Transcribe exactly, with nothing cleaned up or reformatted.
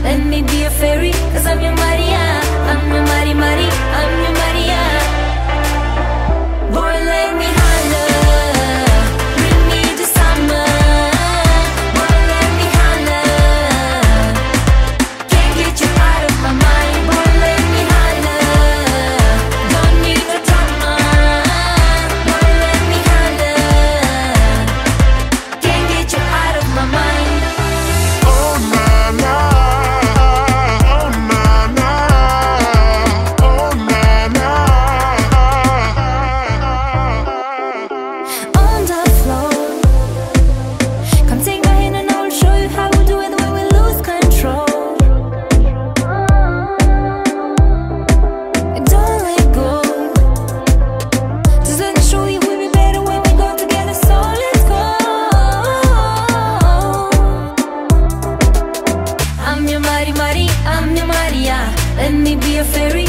let me be a fairy, cause I'm your Maria, I'm your Mari Mari, I'm your Maria. Boy, let me holla, bring me the summer. Boy, let me holla, can't get you out of my mind. Boy, let me holla, don't need no drama. Boy, let me holla, can't get you out of my mind. Oh na na, oh na na, oh na na. On the floor, come take my hand and I'll show you how we do it when we lose control. And don't let go, just let me show you we'll be better when we go together, so let's go. I'm your Mari Mari, I'm your Maria, let me be a fairy,